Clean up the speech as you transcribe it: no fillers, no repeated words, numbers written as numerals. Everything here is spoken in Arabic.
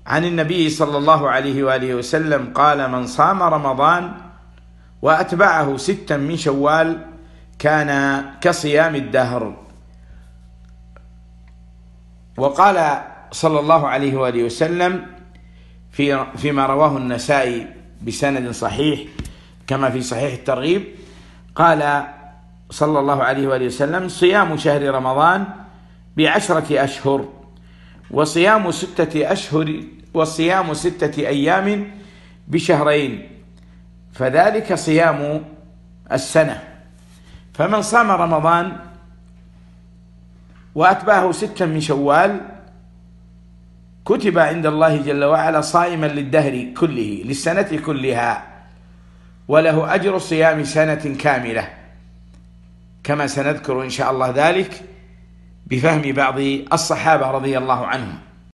عن النبي صلى الله عليه وآله وسلم قال: من صام رمضان وأتبعه 6 من شوال كان كصيام الدهر. وقال صلى الله عليه وآله وسلم فيما رواه النسائي بسند صحيح كما في صحيح الترغيب، قال صلى الله عليه وآله وسلم: صيام شهر رمضان ب10 أشهر، وصيام 6 أشهر، وصيام 6 أيام بشهرين، فذلك صيام السنة. فمن صام رمضان وأتبعه 6 من شوال كتب عند الله جل وعلا صائما للدهر كله، للسنة كلها، وله أجر صيام سنة كاملة، كما سنذكر إن شاء الله ذلك بفهم بعض الصحابة رضي الله عنهم.